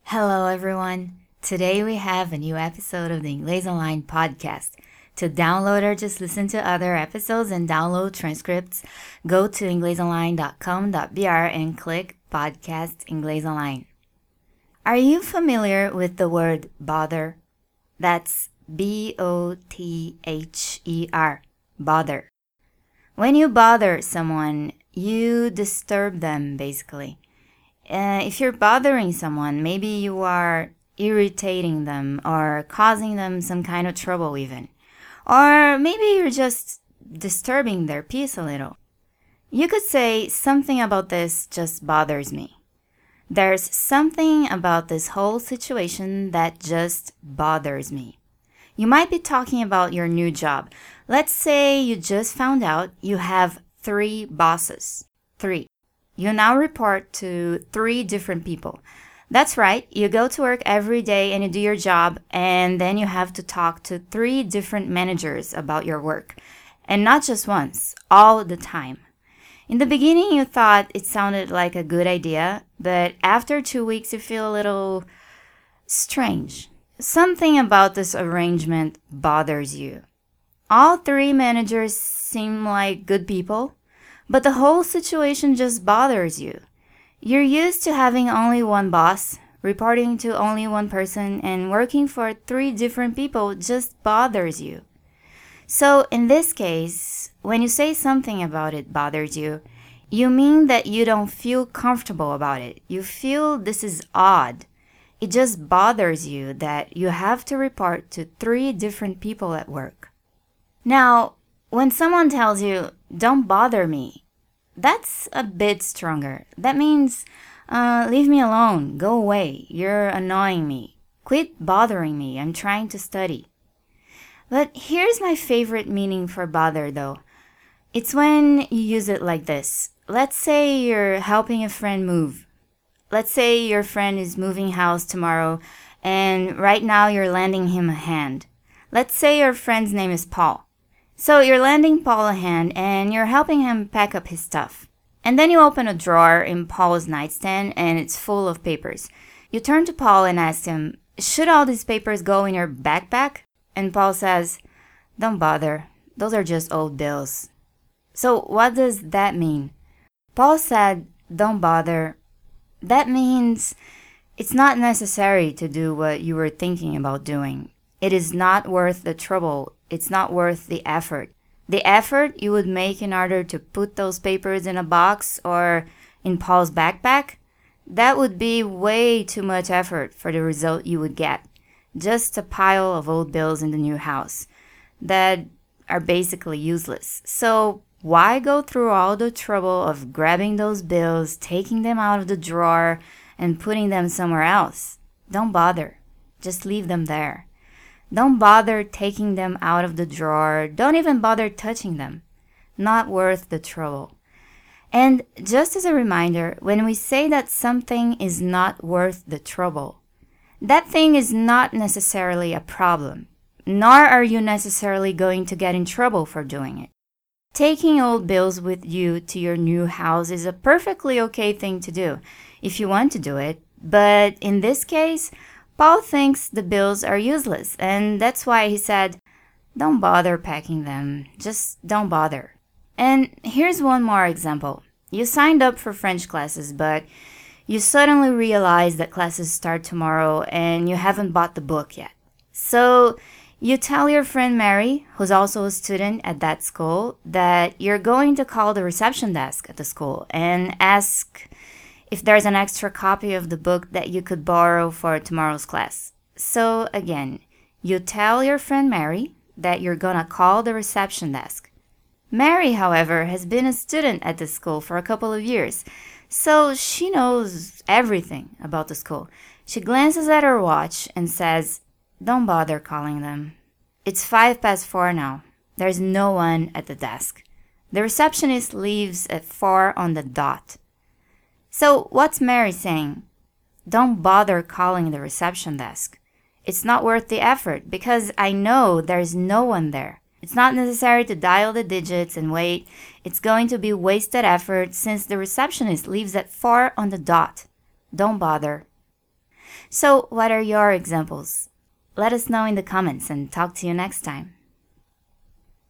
Hello, everyone. Today we have a new episode of the Inglês Online podcast. To download or just listen to other episodes and download transcripts, go to inglesonline.com.br and click Podcast Inglês Online. Are you familiar with the word bother? That's B-O-T-H-E-R, bother. When you bother someone, you disturb them, basically. If you're bothering someone, maybe you are irritating them or causing them some kind of trouble even. Or maybe you're just disturbing their peace a little. You could say something about this just bothers me. There's something about this whole situation that just bothers me. You might be talking about your new job. Let's say you just found out you have 3 bosses. 3. You now report to 3 different people. That's right, you go to work every day and you do your job, and then you have to talk to 3 different managers about your work. And not just once, all the time. In the beginning, you thought it sounded like a good idea, but after 2 weeks, you feel a little strange. Something about this arrangement bothers you. All 3 managers seem like good people, but the whole situation just bothers you. You're used to having only one boss, reporting to only one person, and working for 3 different people just bothers you. So in this case, when you say something about it bothers you, you mean that you don't feel comfortable about it. You feel this is odd. It just bothers you that you have to report to 3 different people at work. Now, when someone tells you, "Don't bother me," that's a bit stronger. That means, leave me alone, go away, you're annoying me. Quit bothering me, I'm trying to study. But here's my favorite meaning for bother though. It's when you use it like this. Let's say you're helping a friend move. Let's say your friend is moving house tomorrow, and right now you're lending him a hand. Let's say your friend's name is Paul. So you're lending Paul a hand and you're helping him pack up his stuff. And then you open a drawer in Paul's nightstand and it's full of papers. You turn to Paul and ask him, "Should all these papers go in your backpack?" And Paul says, "Don't bother. Those are just old bills." So what does that mean? Paul said, "Don't bother." That means it's not necessary to do what you were thinking about doing. It is not worth the trouble. It's not worth the effort. The effort you would make in order to put those papers in a box or in Paul's backpack, that would be way too much effort for the result you would get. Just a pile of old bills in the new house that are basically useless. So why go through all the trouble of grabbing those bills, taking them out of the drawer, and putting them somewhere else? Don't bother. Just leave them there. Don't bother taking them out of the drawer. Don't even bother touching them. Not worth the trouble. And just as a reminder, when we say that something is not worth the trouble, that thing is not necessarily a problem, nor are you necessarily going to get in trouble for doing it. Taking old bills with you to your new house is a perfectly okay thing to do if you want to do it, but in this case, Paul thinks the bills are useless, and that's why he said, "Don't bother packing them. Just don't bother." And here's one more example. You signed up for French classes, but you suddenly realize that classes start tomorrow and you haven't bought the book yet. So you tell your friend Mary, who's also a student at that school, that you're going to call the reception desk at the school and ask if there's an extra copy of the book that you could borrow for tomorrow's class. So again, you tell your friend Mary that you're gonna call the reception desk. Mary, however, has been a student at the school for a couple of years, so she knows everything about the school. She glances at her watch and says, "Don't bother calling them. It's 4:05 now. There's no one at the desk. The receptionist leaves at 4 on the dot." So what's Mary saying? Don't bother calling the reception desk. It's not worth the effort because I know there's no one there. It's not necessary to dial the digits and wait. It's going to be wasted effort since the receptionist leaves at 4 on the dot. Don't bother. So, what are your examples? Let us know in the comments and talk to you next time.